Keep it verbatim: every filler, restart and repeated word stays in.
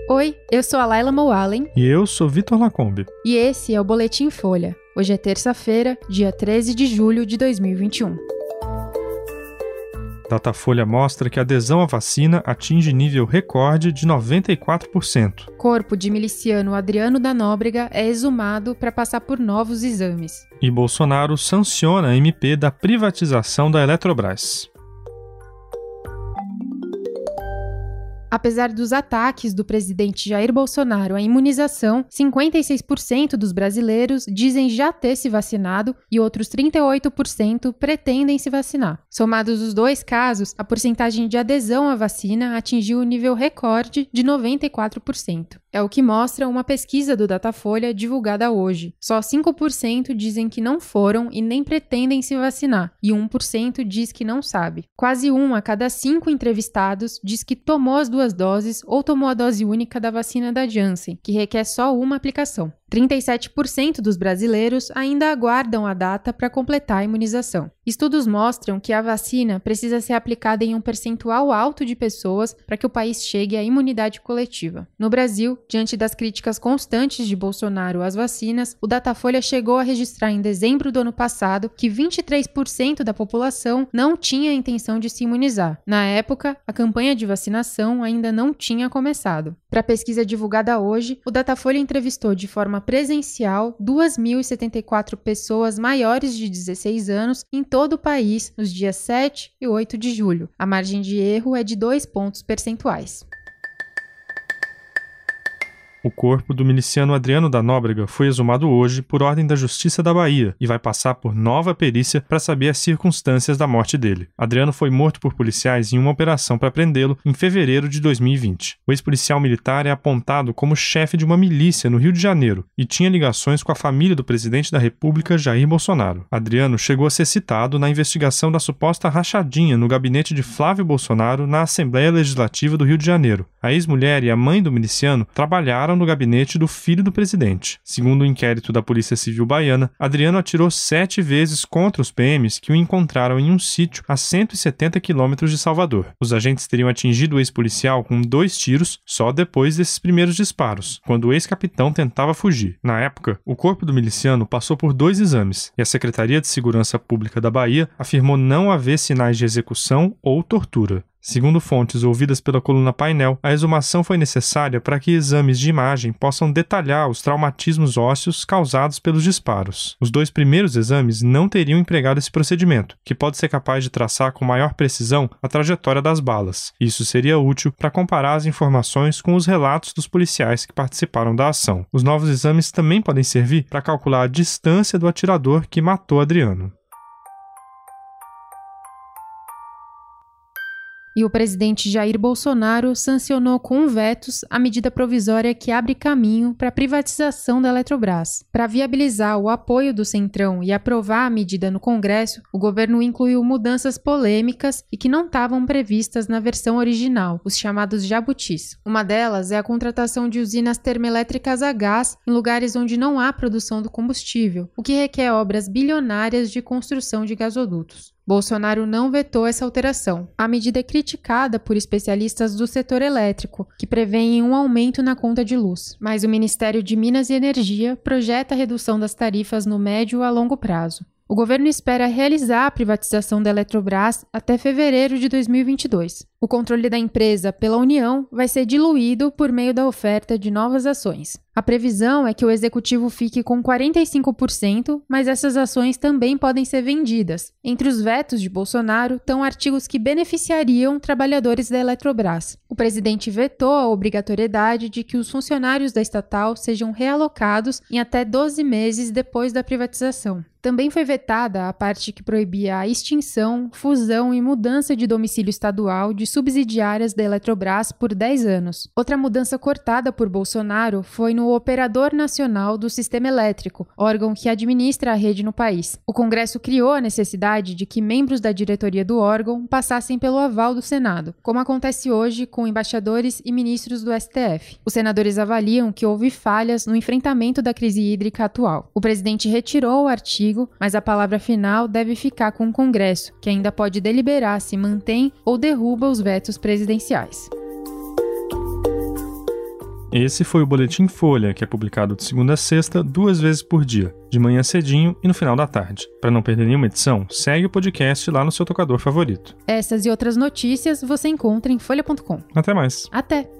Oi, eu sou a Laila Moalen. E eu sou Vitor Lacombe. E esse é o Boletim Folha. Hoje é terça-feira, dia treze de julho de dois mil e vinte e um. Datafolha mostra que a adesão à vacina atinge nível recorde de noventa e quatro por cento. Corpo de miliciano Adriano da Nóbrega é exumado para passar por novos exames. E Bolsonaro sanciona a M P da privatização da Eletrobras. Apesar dos ataques do presidente Jair Bolsonaro à imunização, cinquenta e seis por cento dos brasileiros dizem já ter se vacinado e outros trinta e oito por cento pretendem se vacinar. Somados os dois casos, a porcentagem de adesão à vacina atingiu o nível recorde de noventa e quatro por cento. É o que mostra uma pesquisa do Datafolha divulgada hoje. Só cinco por cento dizem que não foram e nem pretendem se vacinar, e um por cento diz que não sabe. Quase um a cada cinco entrevistados diz que tomou as duas doses ou tomou a dose única da vacina da Janssen, que requer só uma aplicação. trinta e sete por cento dos brasileiros ainda aguardam a data para completar a imunização. Estudos mostram que a vacina precisa ser aplicada em um percentual alto de pessoas para que o país chegue à imunidade coletiva. No Brasil, diante das críticas constantes de Bolsonaro às vacinas, o Datafolha chegou a registrar em dezembro do ano passado que vinte e três por cento da população não tinha a intenção de se imunizar. Na época, a campanha de vacinação ainda não tinha começado. Para a pesquisa divulgada hoje, o Datafolha entrevistou de forma presencial duas mil e setenta e quatro pessoas maiores de dezesseis anos em todo o país nos dias sete e oito de julho. A margem de erro é de dois pontos percentuais. O corpo do miliciano Adriano da Nóbrega foi exumado hoje por ordem da Justiça da Bahia e vai passar por nova perícia para saber as circunstâncias da morte dele. Adriano foi morto por policiais em uma operação para prendê-lo em fevereiro de dois mil e vinte. O ex-policial militar é apontado como chefe de uma milícia no Rio de Janeiro e tinha ligações com a família do presidente da República, Jair Bolsonaro. Adriano chegou a ser citado na investigação da suposta rachadinha no gabinete de Flávio Bolsonaro na Assembleia Legislativa do Rio de Janeiro. A ex-mulher e a mãe do miliciano trabalharam no gabinete do filho do presidente. Segundo o inquérito da Polícia Civil baiana, Adriano atirou sete vezes contra os P Ms que o encontraram em um sítio a cento e setenta quilômetros de Salvador. Os agentes teriam atingido o ex-policial com dois tiros só depois desses primeiros disparos, quando o ex-capitão tentava fugir. Na época, o corpo do miliciano passou por dois exames e a Secretaria de Segurança Pública da Bahia afirmou não haver sinais de execução ou tortura. Segundo fontes ouvidas pela coluna Painel, a exumação foi necessária para que exames de imagem possam detalhar os traumatismos ósseos causados pelos disparos. Os dois primeiros exames não teriam empregado esse procedimento, que pode ser capaz de traçar com maior precisão a trajetória das balas. Isso seria útil para comparar as informações com os relatos dos policiais que participaram da ação. Os novos exames também podem servir para calcular a distância do atirador que matou Adriano. E o presidente Jair Bolsonaro sancionou com vetos a medida provisória que abre caminho para a privatização da Eletrobras. Para viabilizar o apoio do Centrão e aprovar a medida no Congresso, o governo incluiu mudanças polêmicas e que não estavam previstas na versão original, os chamados jabutis. Uma delas é a contratação de usinas termoelétricas a gás em lugares onde não há produção do combustível, o que requer obras bilionárias de construção de gasodutos. Bolsonaro não vetou essa alteração. A medida é criticada por especialistas do setor elétrico, que prevêem um aumento na conta de luz. Mas o Ministério de Minas e Energia projeta a redução das tarifas no médio a longo prazo. O governo espera realizar a privatização da Eletrobras até fevereiro de dois mil e vinte e dois. O controle da empresa pela União vai ser diluído por meio da oferta de novas ações. A previsão é que o executivo fique com quarenta e cinco por cento, mas essas ações também podem ser vendidas. Entre os vetos de Bolsonaro estão artigos que beneficiariam trabalhadores da Eletrobras. O presidente vetou a obrigatoriedade de que os funcionários da estatal sejam realocados em até doze meses depois da privatização. Também foi vetada a parte que proibia a extinção, fusão e mudança de domicílio estadual de subsidiárias da Eletrobras por dez anos. Outra mudança cortada por Bolsonaro foi no Operador Nacional do Sistema Elétrico, órgão que administra a rede no país. O Congresso criou a necessidade de que membros da diretoria do órgão passassem pelo aval do Senado, como acontece hoje com embaixadores e ministros do S T F. Os senadores avaliam que houve falhas no enfrentamento da crise hídrica atual. O presidente retirou o artigo, mas a palavra final deve ficar com o Congresso, que ainda pode deliberar se mantém ou derruba os vetos presidenciais. Esse foi o Boletim Folha, que é publicado de segunda a sexta, duas vezes por dia, de manhã cedinho e no final da tarde. Para não perder nenhuma edição, segue o podcast lá no seu tocador favorito. Essas e outras notícias você encontra em folha ponto com. Até mais. Até!